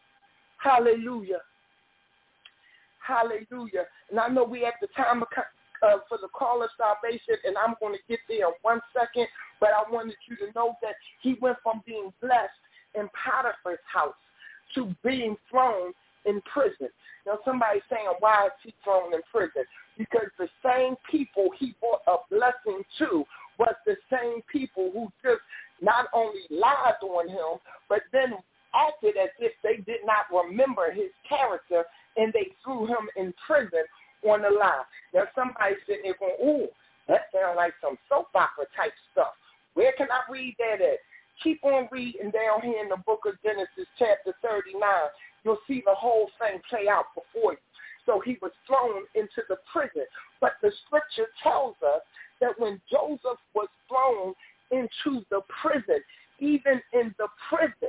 Hallelujah. Hallelujah. And I know we at the time of, uh, for the call of salvation, and I'm going to get there in one second, but I wanted you to know that he went from being blessed in Potiphar's house to being thrown in prison. Now, somebody's saying, why is he thrown in prison? Because the same people he brought a blessing to was the same people who just not only lied on him, but then acted as if they did not remember his character, and they threw him in prison on the lie. Now, somebody's sitting there going, ooh, that sounds like some soap opera type stuff. Where can I read that at? Keep on reading down here in the book of Genesis chapter thirty-nine. You'll see the whole thing play out before you. So he was thrown into the prison. But the scripture tells us that when Joseph was thrown into the prison, even in the prison,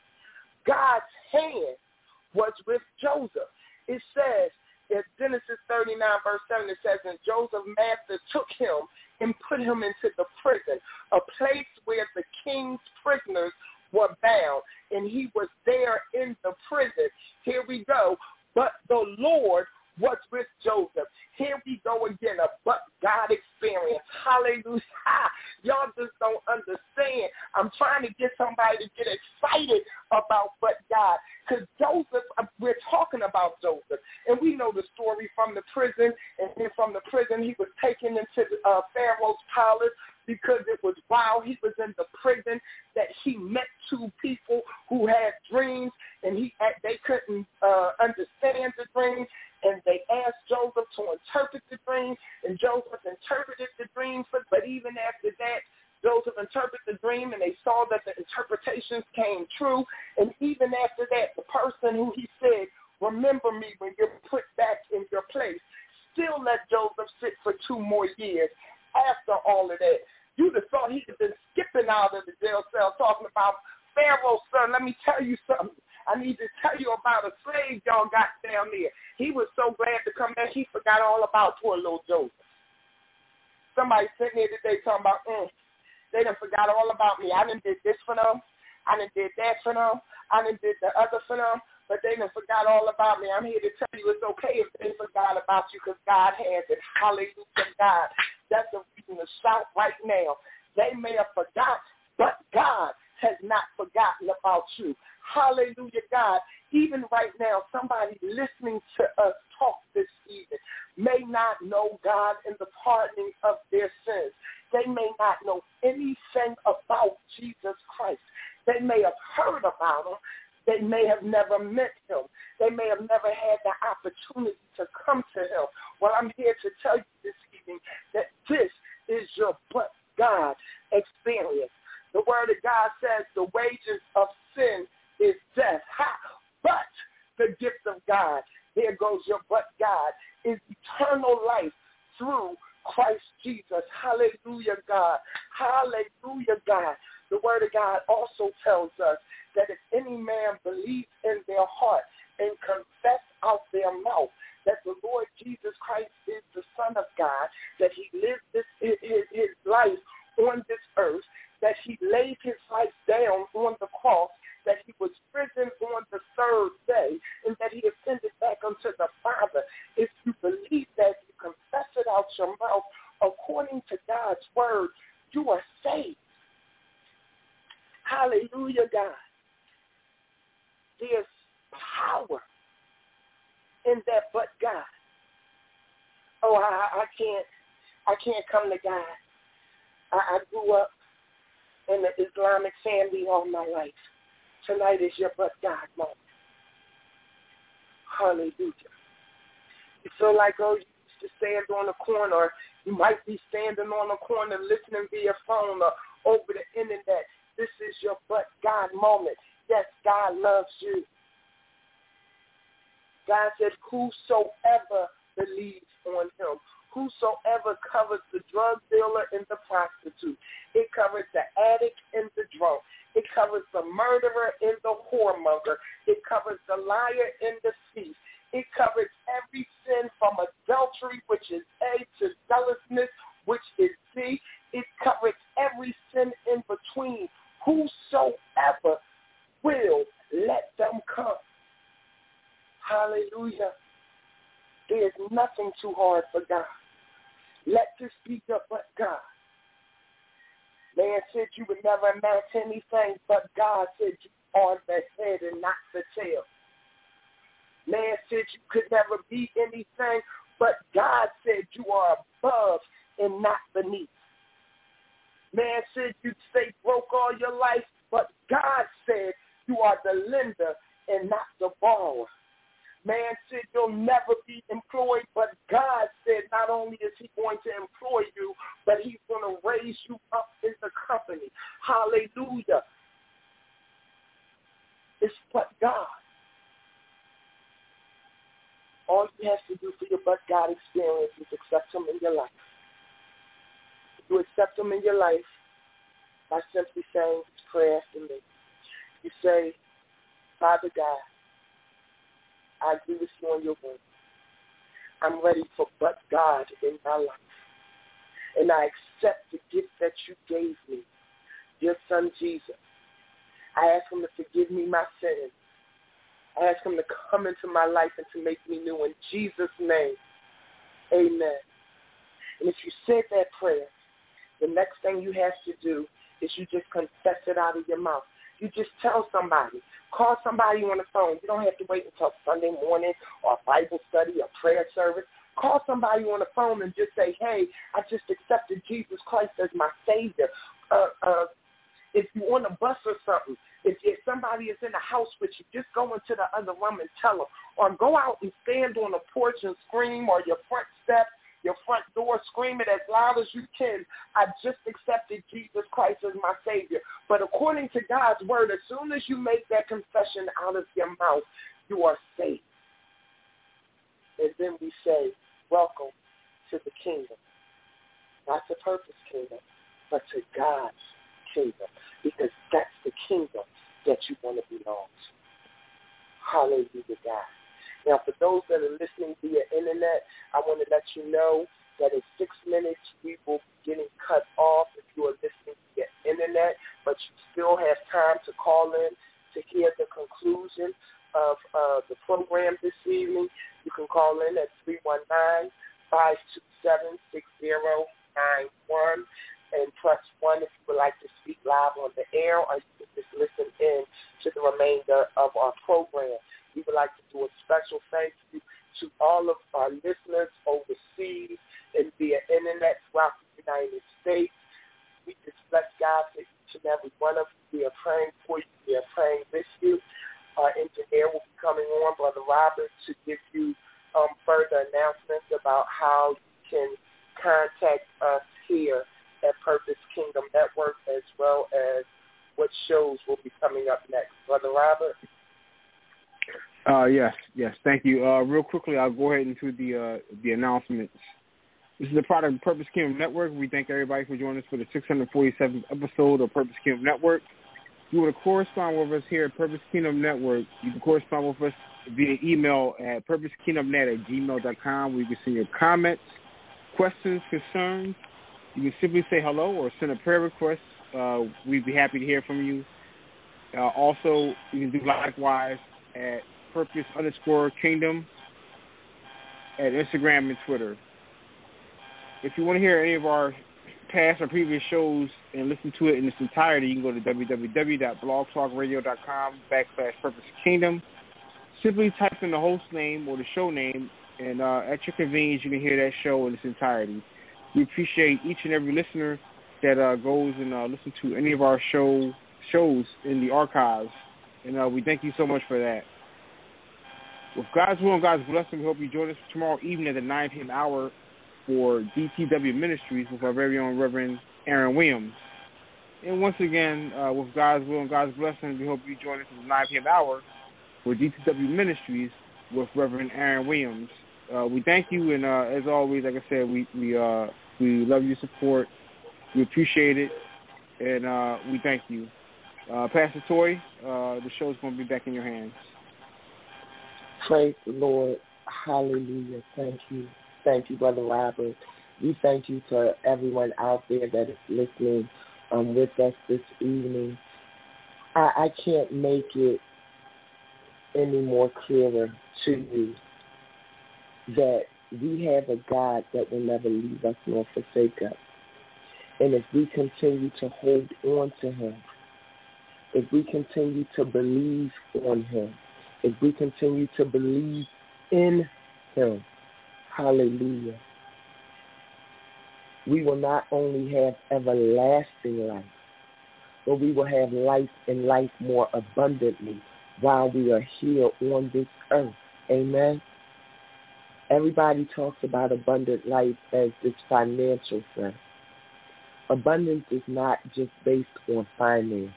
God's hand was with Joseph. It says in Genesis thirty-nine, verse seven, it says, and Joseph's master took him and put him into the prison, a place where the king's prisoners were bound, and he was there in the prison. Here we go. But the Lord was with Joseph. Here we go again, a but God experience. Hallelujah. Y'all just don't understand. I'm trying to get somebody to get excited about but God. Because Joseph, we're talking about Joseph, and we know the story from the prison, and then from the prison he was taken into uh, Pharaoh's palace, because it was while he was in the prison that he met two people who had dreams, and he they couldn't uh, understand the dreams, and they asked Joseph to interpret the dream, and Joseph interpreted the dream. But even after that, Joseph interpreted the dream, and they saw that the interpretations came true. And even after that, the person who he said, remember me when you're put back in your place, still let Joseph sit for two more years after all of that. You'd have thought he'd have been skipping out of the jail cell talking about Pharaoh's son. Let me tell you something. I need to tell you about a slave y'all got down there. He was so glad to come back, he forgot all about poor little Joseph. Somebody sitting here today talking about, mm, they done forgot all about me. I done did this for them. I done did that for them. I done did the other for them. But they done forgot all about me. I'm here to tell you it's okay if they forgot about you because God has it. Hallelujah, God. That's a reason to shout right now. They may have forgot, but God has not forgotten about you. Hallelujah, God. Even right now, somebody listening to us talk this evening may not know God in the pardoning of their sins. They may not know anything about Jesus Christ. They may have heard about him. They may have never met him. They may have never had the opportunity to come to him. Well, I'm here to tell you this evening that this is your but God experience. The word of God says the wages of sin is death. Ha! But the gift of God, here goes your but God, is eternal life through Christ Jesus. Hallelujah, God. Hallelujah, God. The word of God also tells us that if any man believes in their heart and confess out their mouth that the Lord Jesus Christ is the Son of God, that he lived this, his, his life on this earth, that he laid his life down on the cross, that he was risen on the third day, and that he ascended back unto the Father. If you believe that, you confess it out your mouth, according to God's word, you are saved. Hallelujah, God. There's power in that but God. Oh, I, I can't, I can't come to God. I, I grew up in the Islamic family all my life. Tonight is your but God moment. Hallelujah. You feel like, oh, you used to stand on a corner, or you might be standing on a corner listening via phone or over the internet. This is your but God moment. Yes, God loves you. God said, whosoever believes on him, whosoever covers the drug dealer and the prostitute. It covers the addict and the drunk. It covers the murderer and the whoremonger. It covers the liar and the thief. It covers every sin from adultery, which is A, to zealousness, which is C. It covers every sin in between. Whosoever will, let them come. Hallelujah. There is nothing too hard for God. Let this be your but God. Man said you would never amount to anything, but God said you are the head and not the tail. Man said you could never be anything, but God said you are above and not beneath. Man said you'd stay broke all your life, but God said you are the lender and not the borrower. Man said you'll never be employed, but God said not only is he going to employ you, but he's going to raise you up in the company. Hallelujah. It's but God. All you have to do for your but God experience is accept him in your life. You accept him in your life by simply saying this prayer after me. You say, Father God, I agree with you on your word. I'm ready for but God in my life. And I accept the gift that you gave me, your son Jesus. I ask him to forgive me my sins. I ask him to come into my life and to make me new in Jesus' name. Amen. And if you said that prayer, the next thing you have to do is you just confess it out of your mouth. You just tell somebody. Call somebody on the phone. You don't have to wait until Sunday morning or a Bible study or prayer service. Call somebody on the phone and just say, hey, I just accepted Jesus Christ as my Savior. Uh, uh, if you're on a bus or something, if, if somebody is in the house with you, just go into the other room and tell them. Or go out and stand on the porch and scream, or your front steps, your front door, scream it as loud as you can. I just accepted Jesus Christ as my Savior. But according to God's word, as soon as you make that confession out of your mouth, you are saved. And then we say, welcome to the kingdom. Not to Purpose Kingdom, but to God's kingdom, because that's the kingdom that you want to belong to. Hallelujah, God. Now, for those that are listening via internet, I want to let you know that in six minutes we will be getting cut off if you are listening via internet, but you still have time to call in to hear the conclusion of uh, the program this evening. You can call in at three one nine, five two seven, six zero nine one and press one if you would like to speak live on the air, or you can just listen in to the remainder of our program. We would like to do a special thank you to all of our listeners overseas and via internet throughout the United States. We just bless God for each and every one of you. We are praying for you. We are praying with you. Our engineer will be coming on, Brother Robert, to give you um, further announcements about how you can contact us here at Purpose Kingdom Network, as well as what shows will be coming up next. Brother Robert? Uh, yes, yes, thank you. Uh, real quickly, I'll go ahead into the uh, the announcements. This is a product of Purpose Kingdom Network. We thank everybody for joining us for the six hundred forty-seventh episode of Purpose Kingdom Network. If you want to correspond with us here at Purpose Kingdom Network, you can correspond with us via email at purpose kingdom net at gmail dot com, where you can send your comments, questions, concerns. You can simply say hello or send a prayer request. Uh, we'd be happy to hear from you. Uh, also, you can do likewise at Purpose underscore Kingdom at Instagram and Twitter. If you want to hear any of our past or previous shows and listen to it in its entirety, you can go to w w w dot blog talk radio dot com backslash Purpose Kingdom. Simply type in the host name or the show name, and uh, at your convenience, you can hear that show in its entirety. We appreciate each and every listener that uh, goes and uh, listens to any of our show shows in the archives, and uh, we thank you so much for that. With God's will and God's blessing, we hope you join us tomorrow evening at the nine p.m. hour for D T W Ministries with our very own Reverend Aaron Williams. And once again, uh, with God's will and God's blessing, we hope you join us at the nine p.m. hour for D T W Ministries with Reverend Aaron Williams. Uh, we thank you, and uh, as always, like I said, we we uh, we love your support. We appreciate it, and uh, we thank you. Uh, Pastor Toy, uh, the show is going to be back in your hands. Praise the Lord. Hallelujah. Thank you. Thank you, Brother Robert. We thank you to everyone out there that is listening um, with us this evening. I, I can't make it any more clearer to you that we have a God that will never leave us nor forsake us. And if we continue to hold on to him, if we continue to believe on him, if we continue to believe in him, hallelujah, we will not only have everlasting life, but we will have life and life more abundantly while we are here on this earth. Amen. Everybody talks about abundant life as this financial thing. Abundance is not just based on finances.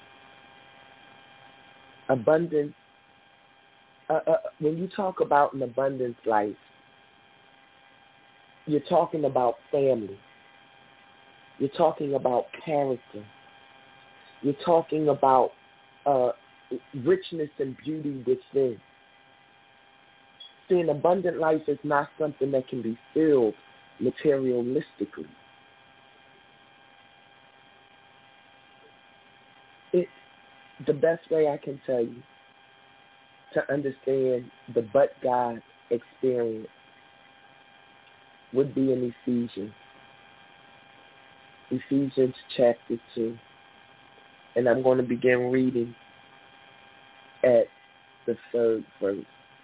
Abundance, uh, uh, when you talk about an abundance life, you're talking about family. You're talking about character. You're talking about uh, richness and beauty within. See, an abundant life is not something that can be filled materialistically. It, the best way I can tell you to understand the but God experience would be in Ephesians. Ephesians chapter two. And I'm going to begin reading at the third verse.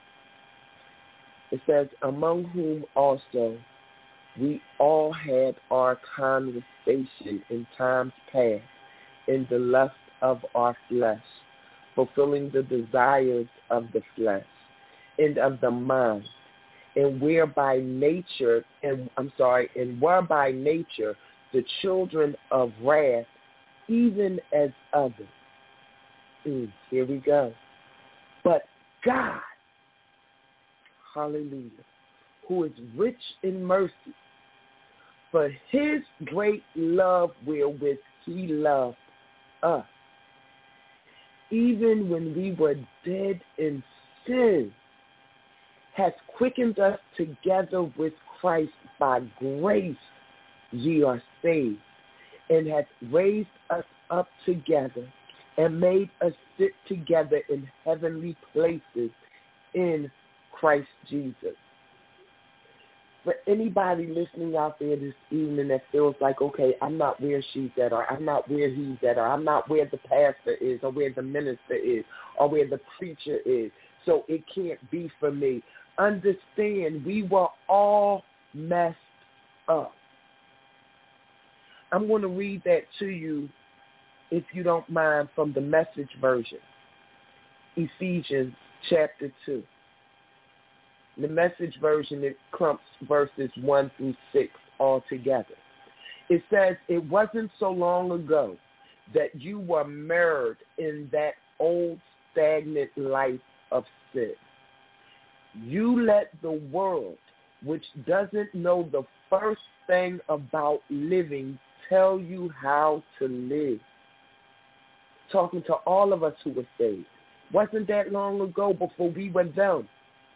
It says, among whom also we all had our conversation in times past in the lust of our flesh, fulfilling the desires of the flesh and of the mind, and whereby nature, and I'm sorry, and were by nature the children of wrath, even as others. Mm, here we go. But God, hallelujah, who is rich in mercy, for his great love wherewith he loved us, even when we were dead in sin, has quickened us together with Christ. By grace ye are saved, and hath raised us up together and made us sit together in heavenly places in Christ Jesus. For anybody listening out there this evening that feels like, okay, I'm not where she's at, or I'm not where he's at, or I'm not where the pastor is, or where the minister is, or where the preacher is, so it can't be for me. Understand, we were all messed up. I'm going to read that to you, if you don't mind, from the Message version, Ephesians chapter two. The Message version, it clumps verses one through six all together. It says, it wasn't so long ago that you were mired in that old stagnant life of sin. You let the world, which doesn't know the first thing about living, tell you how to live. Talking to all of us who were saved. Wasn't that long ago before we were them.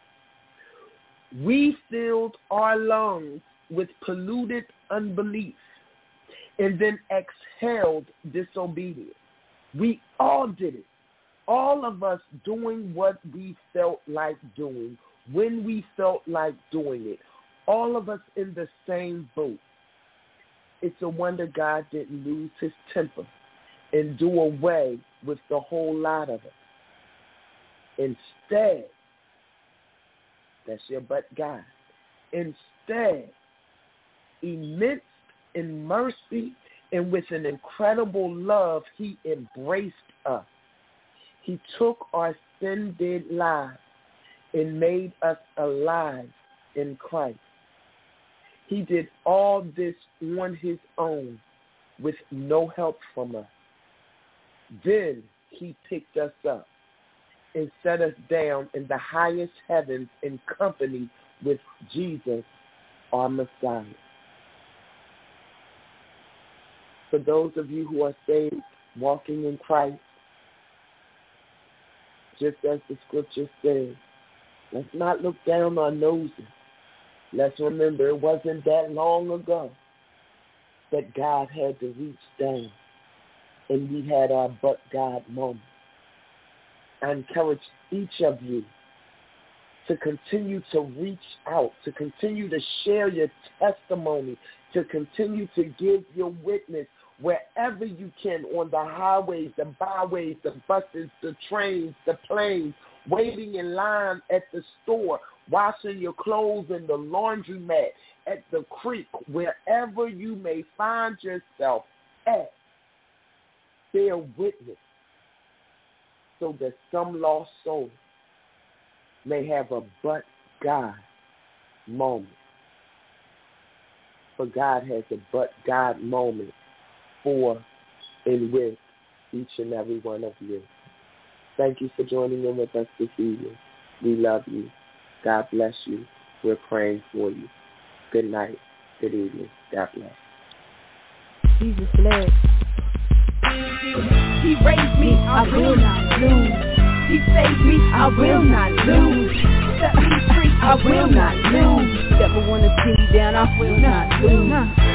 We filled our lungs with polluted unbelief and then exhaled disobedience. We all did it. All of us doing what we felt like doing, when we felt like doing it. All of us in the same boat. It's a wonder God didn't lose his temper and do away with the whole lot of it. Instead, that's your but God. Instead, immense in mercy and with an incredible love, he embraced us. He took our sin-dead lives and made us alive in Christ. He did all this on his own with no help from us. Then he picked us up and set us down in the highest heavens in company with Jesus, our Messiah. For those of you who are saved, walking in Christ, just as the scripture says, let's not look down our noses. Let's remember it wasn't that long ago that God had to reach down and we had our but God moment. I encourage each of you to continue to reach out, to continue to share your testimony, to continue to give your witness wherever you can, on the highways, the byways, the buses, the trains, the planes, waiting in line at the store, washing your clothes in the laundromat, at the creek, wherever you may find yourself at. Bear witness so that some lost soul may have a but God moment. For God has a but God moment for and with each and every one of you. Thank you for joining in with us this evening. We love you. God bless you. We're praying for you. Good night. Good evening. God bless. Jesus bless. He raised me, I will not lose. He saved me, I will not lose. Set me free, I will not lose. Never wanna see me down, I will not lose.